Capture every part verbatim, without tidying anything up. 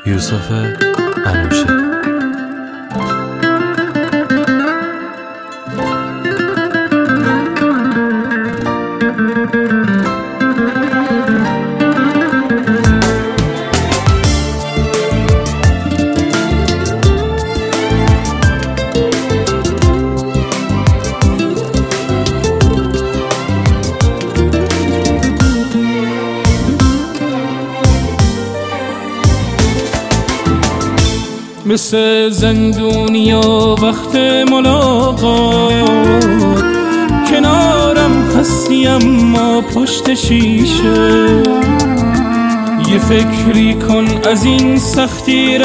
یوسف انوشه. مثل زندونیا وقت ملاقات، کنارم هستی اما پشت شیشه. یه فکری کن از این سختی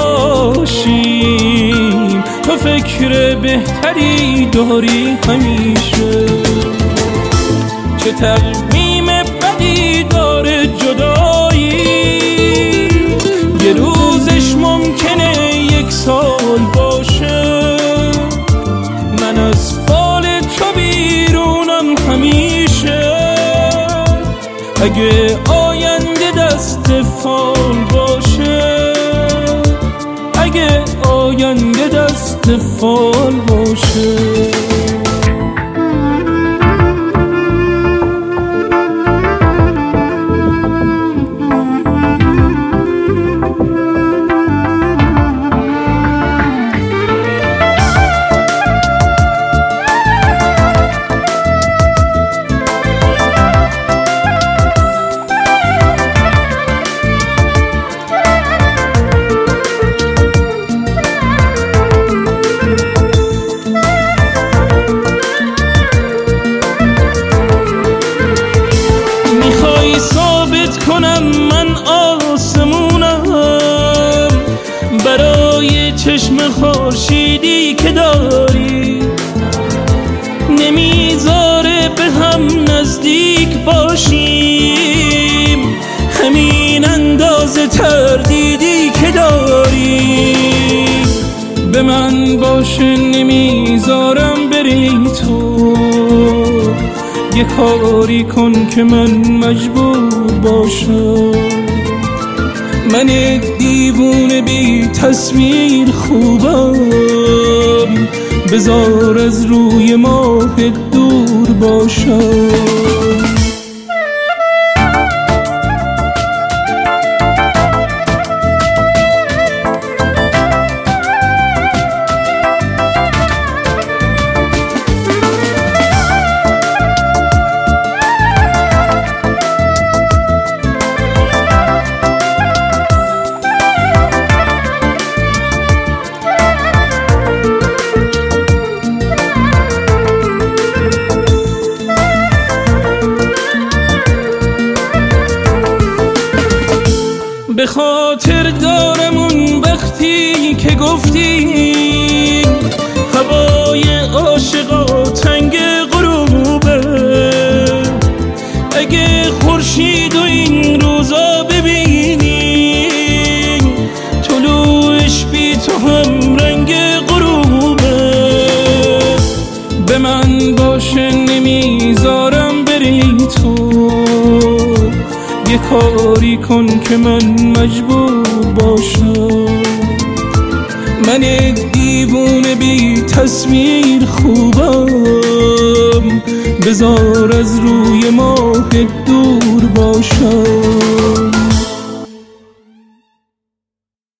رهاشیم، تو فکر بهتری داری همیشه. چه تقویم بدی داره جدایی، یه روزش ممکنه یک سال باشه. من از فال تو بیرونم همیشه، اگه آینده دست فال باشه، اگه آینده دست فال باشه. کنم من آسمونم برای چشم خورشیدی که داری، نمیذاره به هم نزدیک باشیم، همین اندازه تردیدی که داری. به من باشه نمیذارم بری تو، یه کاری کن که من مجبور باشم. من یک دیوونه بی تصویر خوبم، بذار از روی ماه دور باشم. به خاطر دارم اون وقتی که گفتی هوای عاشقا تنگ غروبه. اگه خورشید و این روزا ببینی، طلوعش بی تو هم رنگ غروبه. به من باشه نمیذارم بری تو، یه کاری کن که من مجبور باشم. من یک دیوونه بی تصویر خوبم، بذار از روی ماه دور باشم.